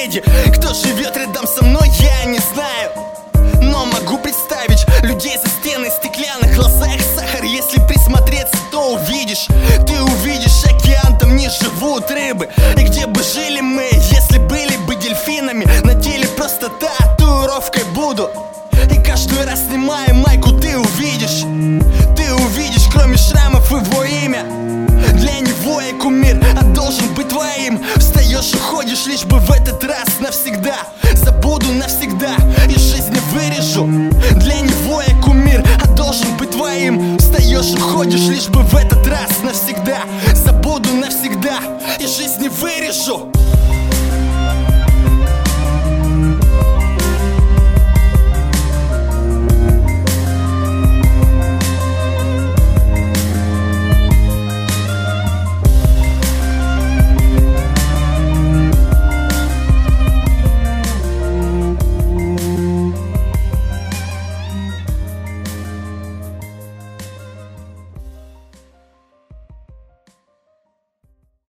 соседи. Кто живет рядом со мной, я не знаю, но могу представить людей за стеной, стеклянных глазах сахар. Если присмотреться, то увидишь. Ты увидишь океан, там не живут рыбы. И где бы жили мы, если были бы дельфинами? На теле просто татуировкой буду. И каждый раз снимая майку, ты увидишь, кроме шрамов, его имя. Для него я кумир, а должен быть твоим. Встаешь, уходишь, лишь бы в этот раз навсегда. Забуду навсегда, из жизни вырежу. Для него я кумир, а должен быть твоим. Встаешь, уходишь, лишь бы в этот раз навсегда. Забуду навсегда, из жизни вырежу.